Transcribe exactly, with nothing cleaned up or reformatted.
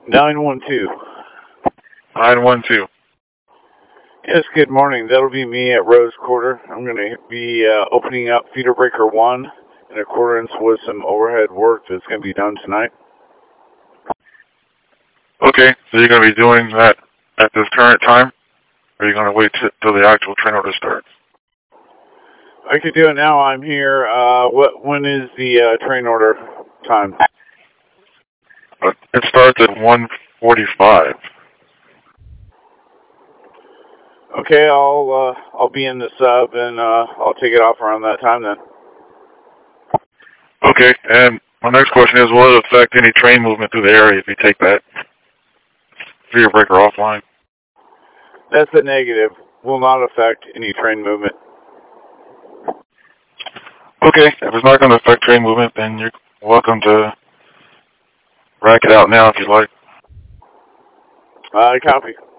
nine one two. nine one two. Yes, good morning. That'll be me at Rose Quarter. I'm going to be uh, opening up feeder breaker one in accordance with some overhead work that's going to be done tonight. Okay, so you're going to be doing that at this current time? Or are you going to wait t- till the actual train order starts? I could do it now. I'm here. Uh, what? When is the uh, train order time? Uh, it starts at one forty-five. Okay, I'll uh, I'll be in the sub and uh, I'll take it off around that time then. Okay, and my next question is, will it affect any train movement through the area if you take that feeder breaker offline? That's a negative. Will not affect any train movement. Okay, if it's not going to affect train movement, then you're welcome to rack it out now if you'd like. Uh, copy.